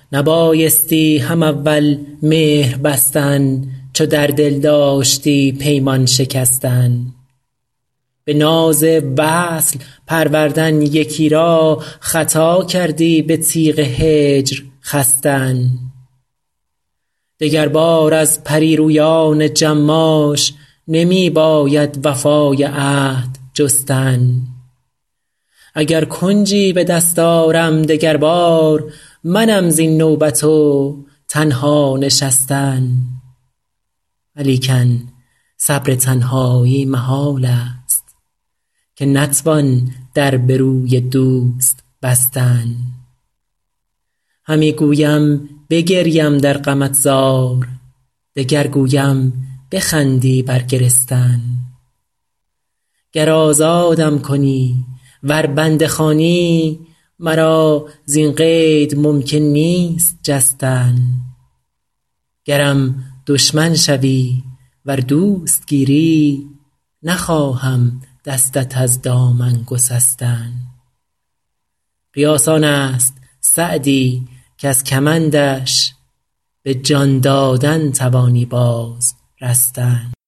نبایستی هم اول مهر بستن، چو در دل داشتی پیمان شکستن. به ناز وصل پروردن یکی را، خطا کردی به تیغ هجر خستن. دگر بار از پری رویان جماش، نمی باید وفای عهد جستن. اگر کنجی به دست آرم دگر بار، منم زین نوبت و تنها نشستن. ولیکن صبر تنهایی محال است، که نتوان در به روی دوست بستن. همی گویم بگریم در غمت زار، دگر گویم بخندی بر گرستن. گر آزادم کنی ور بنده خوانی، مرا زین قید ممکن نیست جستن. گرم دشمن شوی ور دوست گیری، نخواهم دستت از دامن گسستن. قیاس آن است سعدی کز کمندش، به جان دادن توانی باز رستن.